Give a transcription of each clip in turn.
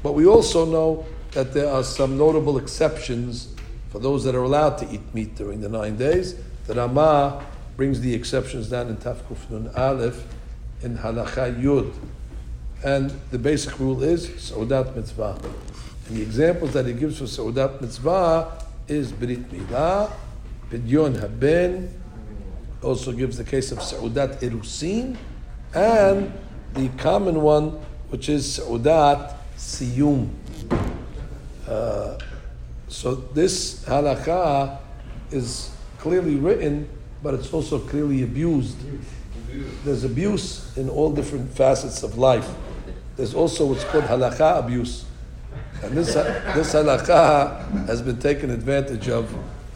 But we also know that there are some notable exceptions for those that are allowed to eat meat during the 9 days. The Rama brings the exceptions down in Tafkuf Nun Aleph in Halacha Yud. And the basic rule is Seudat Mitzvah. And the examples that he gives for Seudat Mitzvah is Brit Milah, Pidyon Haben, also gives the case of Seudat Irusin, and the common one, which is Seudat Siyum. So this halakha is clearly written, but it's also clearly abused. There's abuse in all different facets of life. There's also what's called halakha abuse. And this halakha has been taken advantage of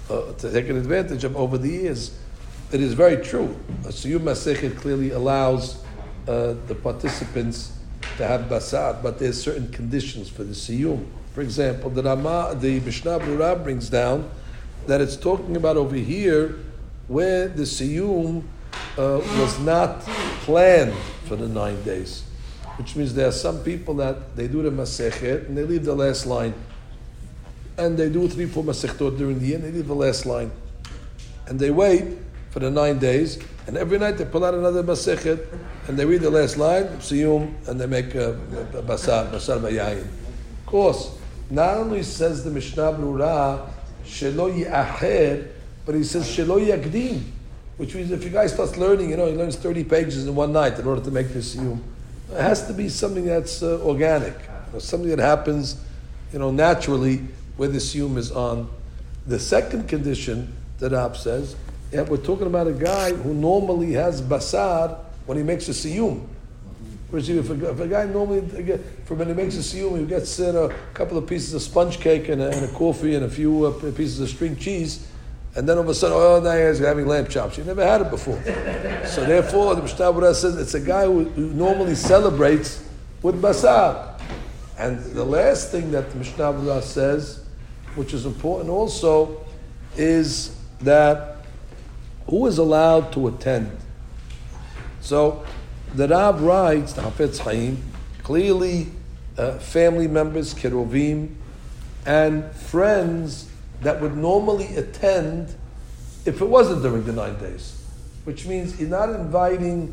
over the years. It is very true. A Siyum Masechet clearly allows the participants to have basar, but there's certain conditions for the Siyum. For example, the Mishnah Berurah brings down that it's talking about over here where the Siyum was not planned for the 9 days, which means there are some people that they do the Masechet and they leave the last line, and they do 3-4 Masechtot during the year and they leave the last line, and they wait for the 9 days, and every night they pull out another Masechet and they read the last line, Siyum, and they make a basar bayayin. Of course, not only says the Mishnah Berurah Shelo Yi'acher, but he says Shelo Yagdim, which means if a guy starts learning, he learns 30 pages in one night in order to make this Siyum. It has to be something that's organic, something that happens, naturally where the Siyum is on. The second condition that Rab says, we're talking about a guy who normally has basar when he makes a Siyum. Whereas if a guy normally, when he makes a Siyum, he gets a couple of pieces of sponge cake and a coffee and a few pieces of string cheese, and then all of a sudden, now he's having lamb chops. You never had it before. So therefore, the Mishnah Berurah says it's a guy who normally celebrates with basar. And the last thing that the Mishnah Berurah says, which is important also, is that who is allowed to attend? So the Rav writes, the Hafetz Chaim, clearly family members, Kerovim, and friends that would normally attend if it wasn't during the 9 days. Which means you're not inviting,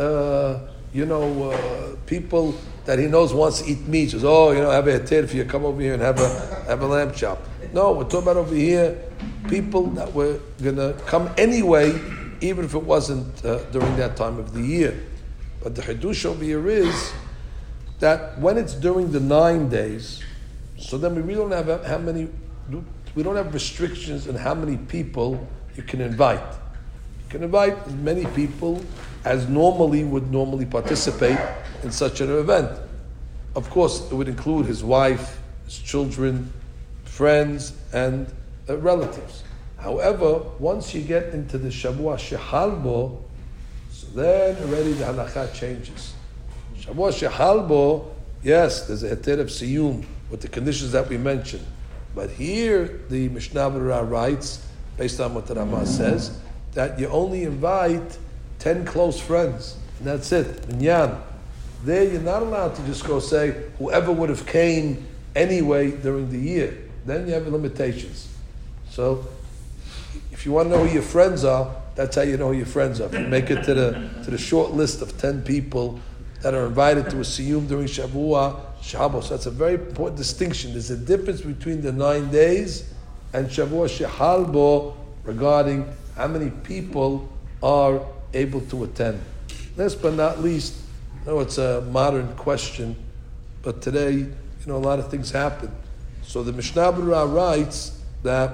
people that he knows wants to eat meat. He says, have a heter for you, come over here and have a lamb chop. No, we're talking about over here people that were going to come anyway, even if it wasn't during that time of the year. But the Hidush over here is that when it's during the 9 days, so then we really don't have we don't have restrictions on how many people you can invite. You can invite as many people as would participate in such an event. Of course, it would include his wife, his children, friends, and relatives. However, once you get into the Shavua Shehalbo, so then already the halakha changes. Shavua Shehalbo, yes, there's a heter of Siyum with the conditions that we mentioned. But here, the Mishnah Berurah writes, based on what the Rama says, that you only invite 10 close friends, and that's it, minyan. There, you're not allowed to just go say, whoever would have came anyway during the year. Then you have limitations. So, if you want to know who your friends are, that's how you know who your friends are. If you make it to the short list of 10 people that are invited to a Siyum during Shavua, Shabbos. That's a very important distinction. There's a difference between the 9 days and Shavua Shehalbo regarding how many people are able to attend. Last but not least, I know it's a modern question, but today, a lot of things happen. So the Mishnah Berurah writes that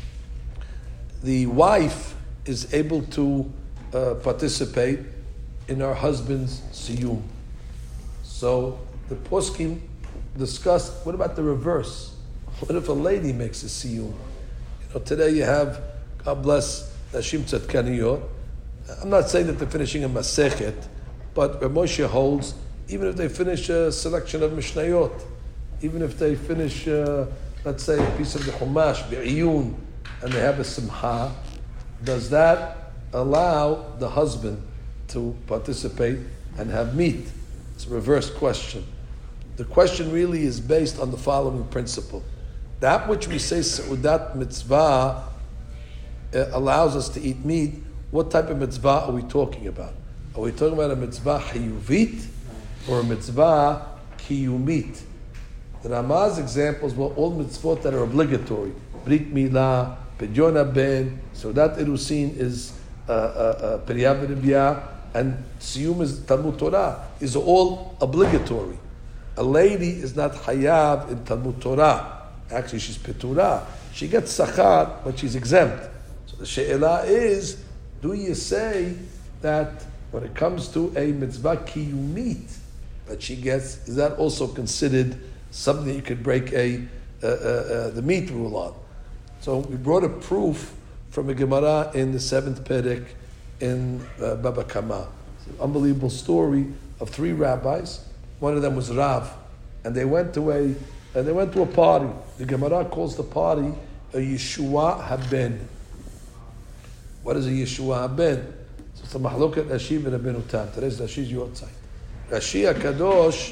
the wife is able to participate in her husband's Siyum. So the poskim discussed, what about the reverse? What if a lady makes a Siyum? Today you have, God bless, Nashim Tzadkaniyot. I'm not saying that they're finishing a Masechet, but Rav Moshe holds, even if they finish a selection of Mishnayot, even if they finish, let's say, a piece of the Chumash, Be'iyun, and they have a Simcha, does that allow the husband to participate and have meat? It's a reverse question. the question really is based on the following principle. That which we say Seudat mitzvah allows us to eat meat, what type of mitzvah are we talking about? Are we talking about a mitzvah chiyuvit or a mitzvah kiyumit? The Ramah's examples were all mitzvot that are obligatory. Brit Milah, Pidyon Ben, Seudat Irusin is Periyah V'Ribiyah, and Siyum is Talmud Torah. These are all obligatory. A lady is not Hayav in Talmud Torah. Actually, she's Peturah. She gets Sachar, but she's exempt. So the She'elah is, do you say that when it comes to a mitzvah kiyumit that she gets, is that also considered something that you could break the meat rule on? So we brought a proof from a Gemara in the 7th Perek in Baba Kama. It's an unbelievable story of 3 rabbis. One of them was Rav, and they went to a party. The Gemara calls the party a Yeshua Haben. What is a Yeshua Haben? So it's a mahloket Rashi and Rabbeinu Tam. Today's Rashi's your side. Rashi HaKadosh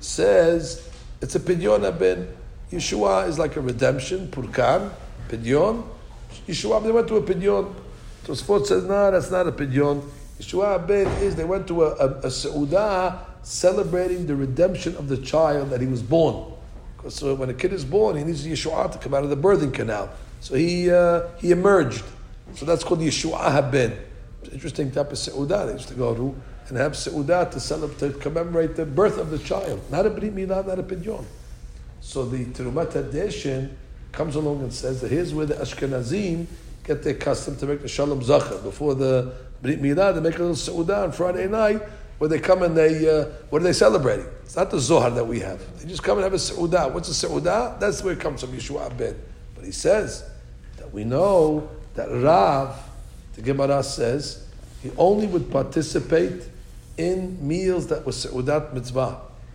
says it's a Pidyon Haben. Yeshua is like a redemption, Purkan, Pidyon. Yeshua, they went to a Pidyon. Tosfot says, no, that's not a Pidyon. Yeshua Haben is, they went to a Seudah celebrating the redemption of the child that he was born. Because when a kid is born, he needs Yeshua to come out of the birthing canal. So he emerged. So that's called Yeshua Haben. It's an interesting type of Seudah they used to go to and have Seudah to commemorate the birth of the child. Not a Brit Milah, not a Pidyon. So the Terumat Hadeshin comes along and says that here's where the Ashkenazim get their custom to make the Shalom Zachar. Before the Brit Milah, they make a little Seudah on Friday night where they come and what are they celebrating? It's not the Zohar that we have. They just come and have a Seudah. What's a Seudah? That's where it comes from, Yeshua Ben. But he says that we know that Rav, the Gemara says, he only would participate in meals that were Seudat Mitzvah.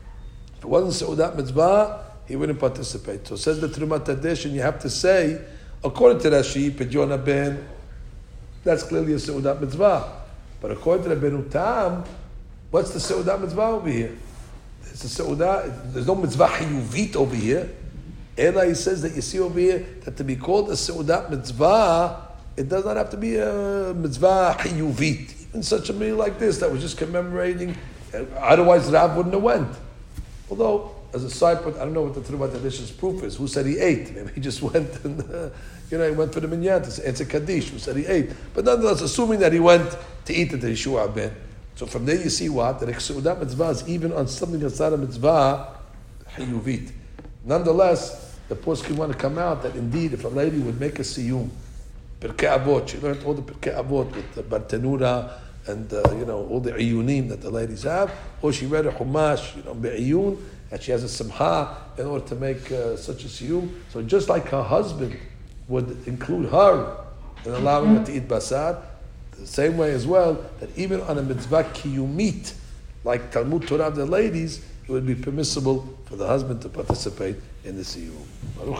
If it wasn't Seudat Mitzvah, he wouldn't participate. So says the Terumat Hadeshin, you have to say, according to Rashi, Pidyon Ben, that's clearly a Seudat Mitzvah. But according to Rabbeinu Tam, what's the Seudat Mitzvah over here? It's a Seudah, there's no Mitzvah Chiyuvit over here. Ela, he says that you see over here, that to be called a Seudat Mitzvah, it does not have to be a Mitzvah Chiyuvit. Even such a meal like this, that was just commemorating, otherwise Rav wouldn't have went. Although, as a side point, I don't know what the Terumat Hadeshin's proof is. Who said he ate? Maybe he just went and, he went for the minyan to say, it's a Kaddish. Who said he ate? But nonetheless, assuming that he went to eat at the Yeshua Ben. So from there you see what? That Seudat Mitzvah is even on something that's not a Mitzvah, Hiyuvit. Nonetheless, the poskim want to come out that indeed, if a lady would make a Siyum, Pirkei Avot, she learned all the Pirkei Avot with the Bartenura and, all the Iyunim that the ladies have, or she read a Chumash, Be'iyun, and she has a Simcha in order to make such a Siyum. So just like her husband would include her in allowing her to eat Basar, the same way as well, that even on a Mitzvah Kiyumit, like Talmud Torah of the ladies, it would be permissible for the husband to participate in the Siyum.